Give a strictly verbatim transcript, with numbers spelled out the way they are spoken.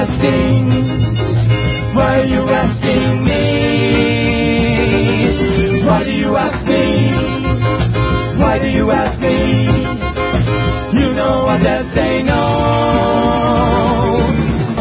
asking? Why are you asking me? Why do you ask me? Why do you ask me?